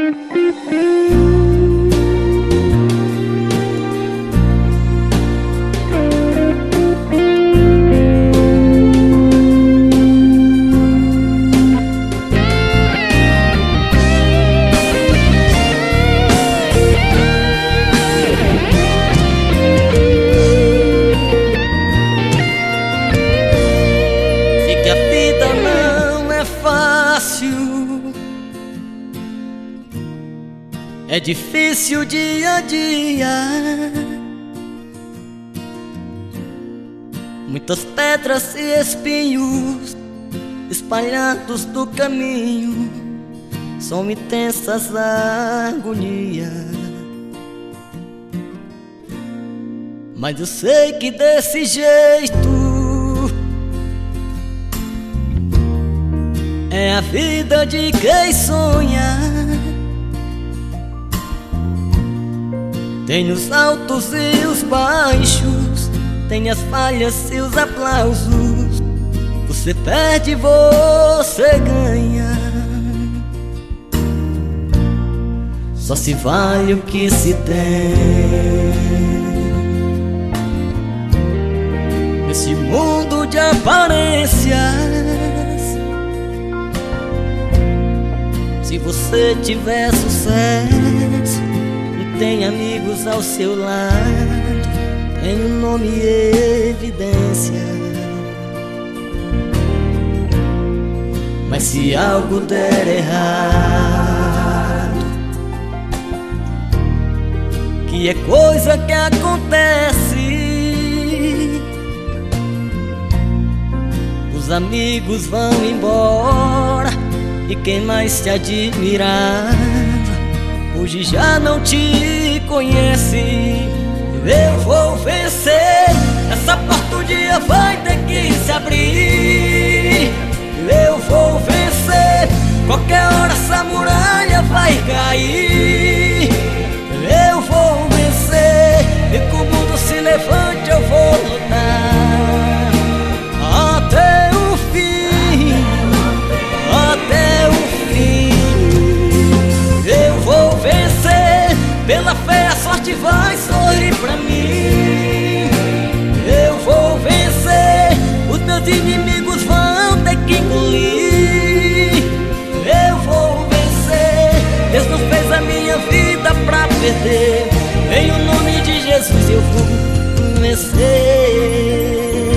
É difícil dia a dia, muitas pedras e espinhos espalhados do caminho, são intensas agonias. Mas eu sei que desse jeito é a vida de quem sonha. Tem os altos e os baixos, tem as falhas e os aplausos. Você perde, você ganha. Só se vale o que se tem. Nesse mundo de aparências, se você tiver sucesso, tem amigos ao seu lado, tem um nome e evidência. Mas se algo der errado, que é coisa que acontece, os amigos vão embora e quem mais te admirava hoje já não te conhece. Eu vou vencer, essa porta um dia vai ter que se abrir. Eu vou vencer, qualquer hora essa muralha vai cair. Eu vou vencer, e que o mundo se levante eu vou lutar até o fim, até o fim. Eu vou vencer, pela fé a sorte vai sorrir pra mim. Eu vou vencer, os meus inimigos vão ter que engolir. Eu vou vencer, Deus não fez a minha vida pra perder. Em o nome de Jesus eu vou vencer.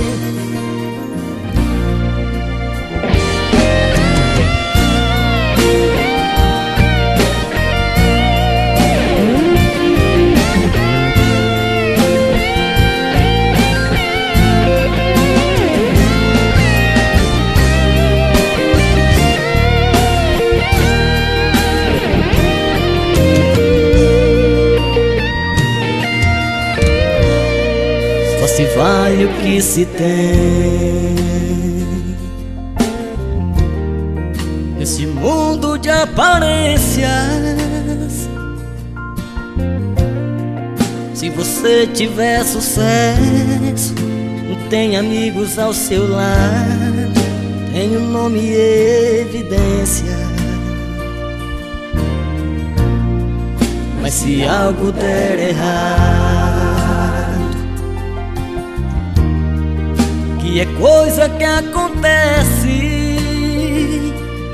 Só se vale o que se tem. Nesse mundo de aparências, se você tiver sucesso, não tem amigos ao seu lado, tem um nome e evidência. Mas se algo der errado, que é coisa que acontece,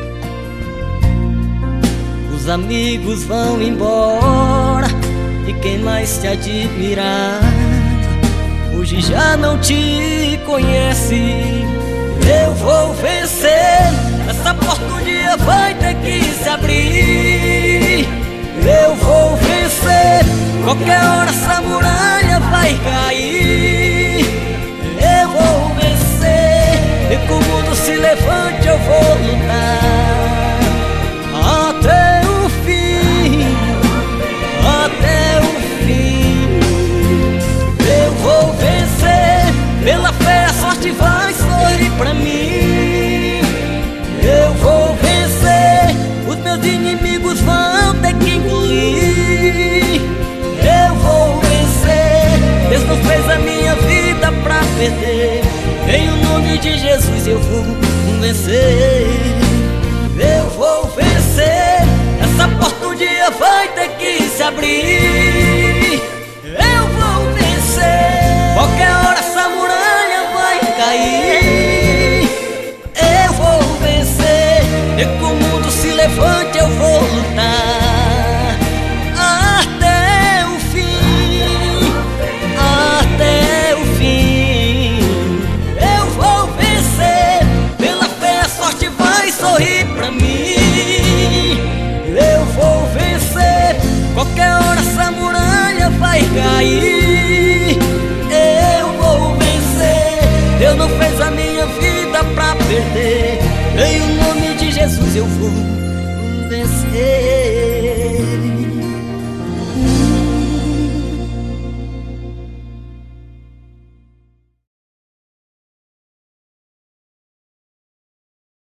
os amigos vão embora e quem mais te admirava hoje já não te conhece. Eu vou vencer, essa porta um dia vai ter que se abrir. Eu vou vencer, qualquer hora essa muralha vai cair. Eu vou vencer, e que o mundo se levante eu vou lutar até o fim, até o fim. Eu vou vencer, pela fé a sorte vai sorrir pra mim. Eu vou vencer, os meus inimigos vão ter que engolir. Eu vou vencer, Deus não fez a minha vida pra perder. Em o nome de Jesus eu vou vencer. Eu vou vencer, essa porta um dia elefante eu vou lutar até o fim, até o fim. Eu vou vencer, pela fé a sorte vai sorrir pra mim. Eu vou vencer, qualquer hora essa muralha vai cair. Eu vou vencer, Deus não fez a minha vida pra perder. Em o nome de Jesus eu vou vencer.